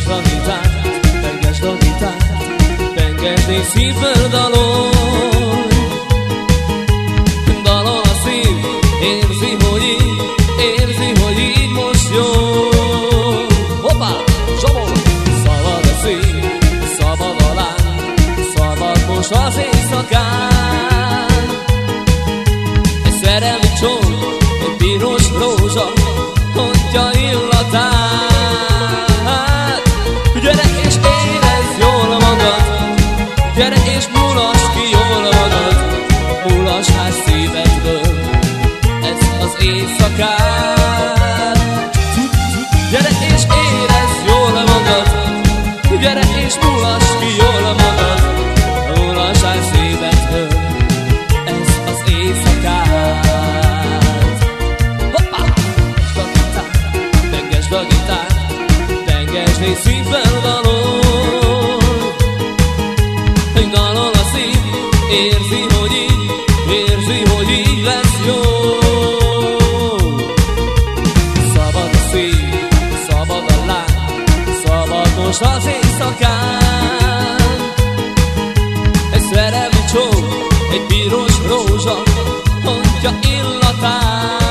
Pengesd a gitát, pengesd szívből dalol. Dalol a szív, érzi, hogy így most jó. Hoppá, zsomol! Szabad a szív, szabad a láng, szabad most az éjszakán. Egy szerelmi csók, egy piros rózsa, hordja illatát. Gyere és érezd jól magad, gyere és mulass ki jól magad, mulass hát szívedből ezt az éjszakát. Gyere és érezd jól magad, gyere és mulass ki jól magad, mulass hát szívedből ezt az éjszakát. Hoppá! Pengesd a gitát, pengesd és szívből dalol. Dalol a szív, érzi, hogy így lesz jó. Szabad a szív, szabad a láng, szabad most az éjszakán. Egy szerelmi csók, egy piros rózsa, hordja illatát.